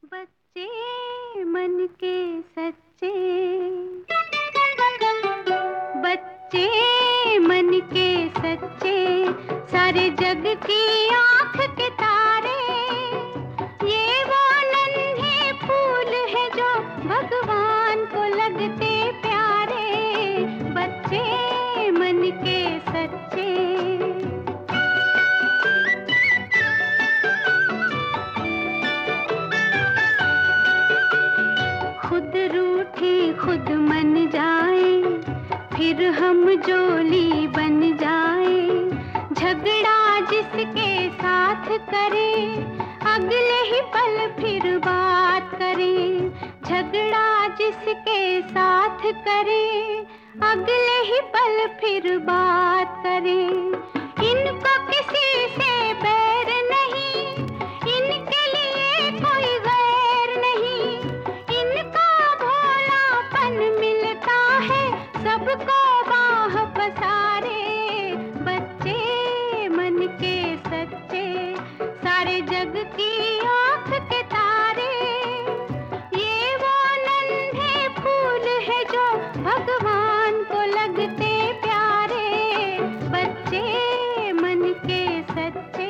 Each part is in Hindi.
बच्चे मन के सच्चे, बच्चे मन के सच्चे, सारे जग की आंख के तारे। ये वो नन्हे फूल है जो भगवान को लगते प्यारे। बच्चे मन के सच्चे। खुद रूठे खुद मन जाए, फिर हम जोली बन जाए। झगड़ा जिसके साथ करे, अगले ही पल फिर बात करे। झगड़ा जिसके साथ करे, अगले ही पल फिर बात करे। इनको किसी से बैर नहीं, इनके लिए कोई गैर नहीं। इनका भोलापन मिलता है सबको बाह पसारे। बच्चे मन के सच्चे, सारे जग की आंख के तारे। ये वो नन्हे फूल है जो भगवान को लगते प्यारे। बच्चे मन के सच्चे।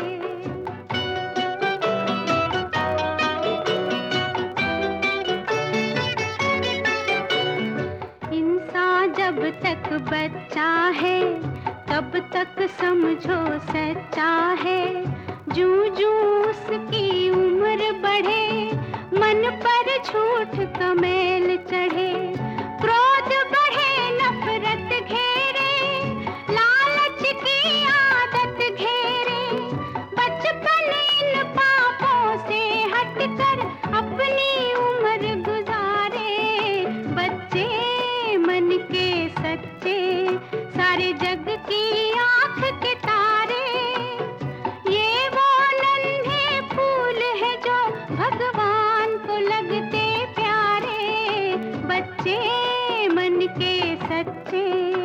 इंसान जब तक बच्चा है, तब तक समझो सच्चा है। जूं जूं उसकी उम्र बढ़े, मन पर झूठ का मैल चढ़े। क्रोध बढ़े नफरत घेरे, लालच की आदत घेरे। बचपन इन पापों से हटकर अपनी उम्र गुजारे। बच्चे मन के सच्चे, सारे जग की आंख के तारे। ये वो नन्हे फूल है जो भगवान को लगते प्यारे। बच्चे मन के सच्चे।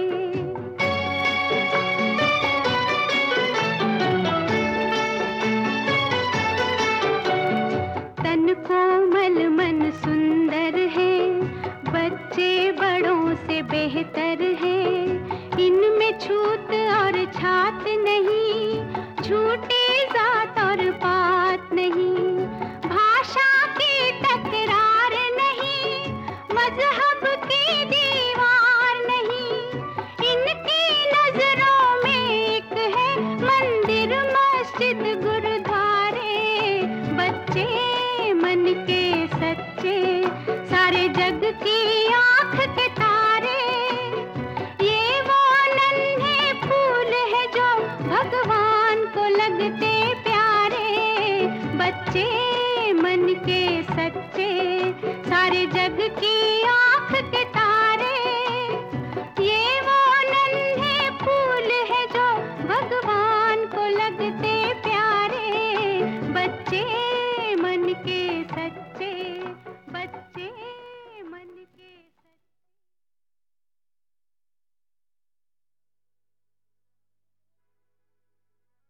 तन कोमल मन सुंदर है, बच्चे बड़ों से बेहतर है। इनमें छूत और छात नहीं, झूठी जात और पात नहीं। भाषा की तकरार नहीं, मजहब की दीवार नहीं। इनकी नजरों में एक है मंदिर मस्जिद गुरुद्वारे। बच्चे मन के सच्चे, सारे जग की आंख के तारे। ये वो नन्हे फूल है जो भगवान को लगते प्यारे। बच्चे मन के सच्चे, सारे जग की आंख के तारे। ये वो नन्हे फूल है जो भगवान को लगते प्यारे। बच्चे मन के सच्चे।